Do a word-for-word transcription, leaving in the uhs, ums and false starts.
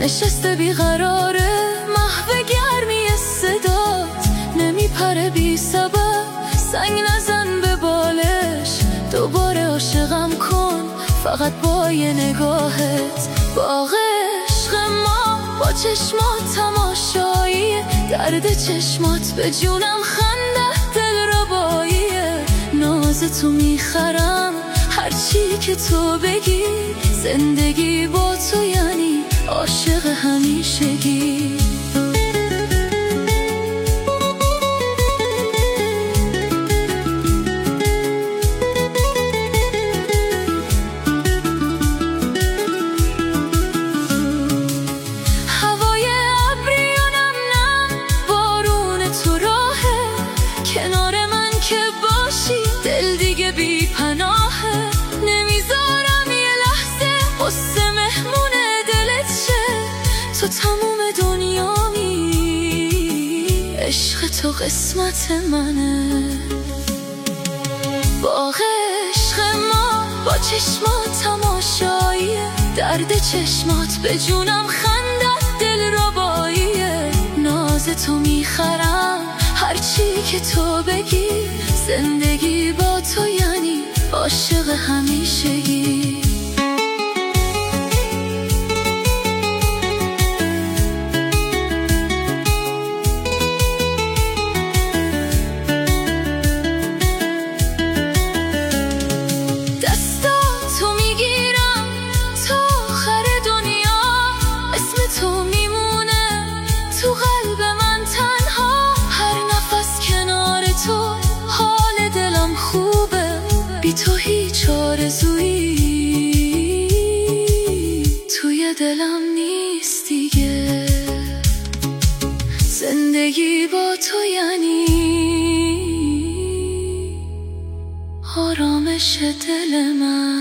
نشسته بیقراره محو گرمی صدات، نمیپره بی سبب سنگ نزن به بالش. دوباره عاشقم کن فقط با یه نگاهت. باغ عشق ما با چشمات تماشایی، درد چشمات به جونم خنده دل رباییه. ناز تو میخرم هرچی که تو بگی، زندگی با تو یعنی عاشق همیشگی. هوای ابری و نم نم بارون تو راهه، کنار من که باشی دل دیگه بی پناهه. نمیذارم یه لحظه قصه مهمون دلت شه، تو تموم دنیامی، عشق تو قسمت منه. باغ عشق ما با چشمات تماشاییه، درد چشمات به جونم خندت دل رباییه. ناز تو میخرم هرچی که تو بگی، زندگی با تو یعنی عاشق همیشگی. دستاتو میگیرم تا آخر دنیا، اسم تو میمونه تو قلب من تنها. هر نفس کنار تو حال دلم خوبه، بی تو هیچ آرزویی توی دلم نیست دیگه. زندگی با تو یعنی آرامش دل من.